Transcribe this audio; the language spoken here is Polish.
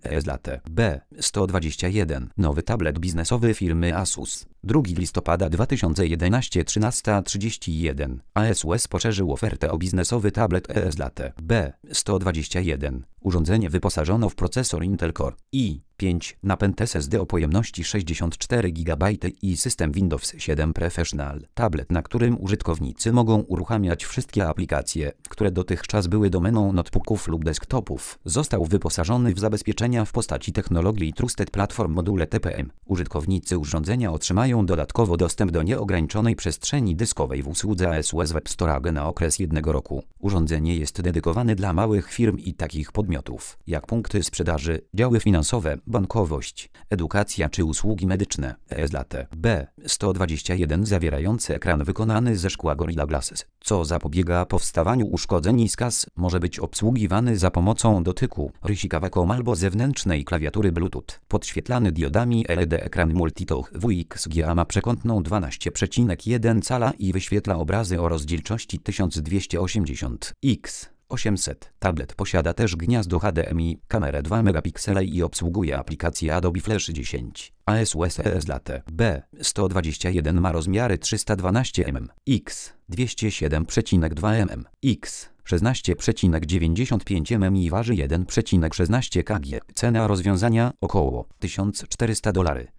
ES Late B121. Nowy tablet biznesowy firmy Asus. 2 listopada 2011 13:31. ASUS poszerzył ofertę o biznesowy tablet ES Late B121. Urządzenie wyposażono w procesor Intel Core i5, napęd SSD o pojemności 64 GB i system Windows 7 Professional. Tablet, na którym użytkownicy mogą uruchamiać wszystkie aplikacje, które dotychczas były domeną notebooków lub desktopów, został wyposażony w zabezpieczenia w postaci technologii Trusted Platform Module TPM. Użytkownicy urządzenia otrzymają dodatkowo dostęp do nieograniczonej przestrzeni dyskowej w usłudze ASUS Web Storage na okres 1 roku. Urządzenie jest dedykowane dla małych firm i takich podmiotów, jak punkty sprzedaży, działy finansowe, bankowość, edukacja czy usługi medyczne. ES Late B121 zawierający ekran wykonany ze szkła Gorilla Glass, co zapobiega powstawaniu uszkodzeń i skaz, może być obsługiwany za pomocą dotyku, rysika Wacom albo zewnętrznej klawiatury Bluetooth. Podświetlany diodami LED ekran Multitouch WXGA ma przekątną 12,1 cala i wyświetla obrazy o rozdzielczości 1280x800. Tablet posiada też gniazdo HDMI, kamerę 2 megapiksele i obsługuje aplikację Adobe Flash 10. ASUS ES Late B121 ma rozmiary 312 mm x 207,2 mm x 16,95 mm i waży 1,16 kg. Cena rozwiązania około $1400.